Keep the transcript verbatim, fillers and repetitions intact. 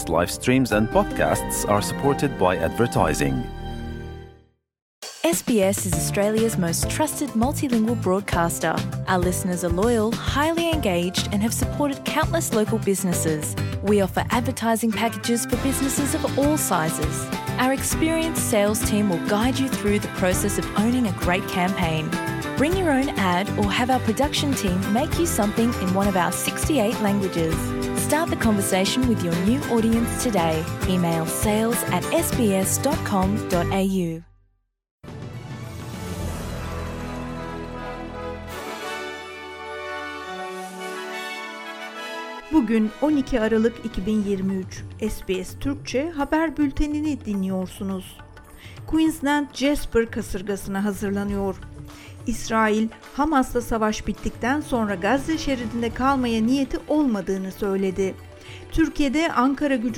live streams, and podcasts are supported by advertising. S B S is Australia's most trusted multilingual broadcaster. Our listeners are loyal, highly engaged, and have supported countless local businesses. We offer advertising packages for businesses of all sizes. Our experienced sales team will guide you through the process of owning a great campaign. Bring your own ad or have our production team make you something in one of our sixty-eight languages. Start the conversation with your new audience today. Email sales at s b s dot com dot a u. Bugün on iki Aralık iki bin yirmi üç. S B S Türkçe haber bültenini dinliyorsunuz. Queensland Jasper kasırgasına hazırlanıyor. İsrail, Hamas'la savaş bittikten sonra Gazze şeridinde kalmaya niyeti olmadığını söyledi. Türkiye'de Ankara Gücü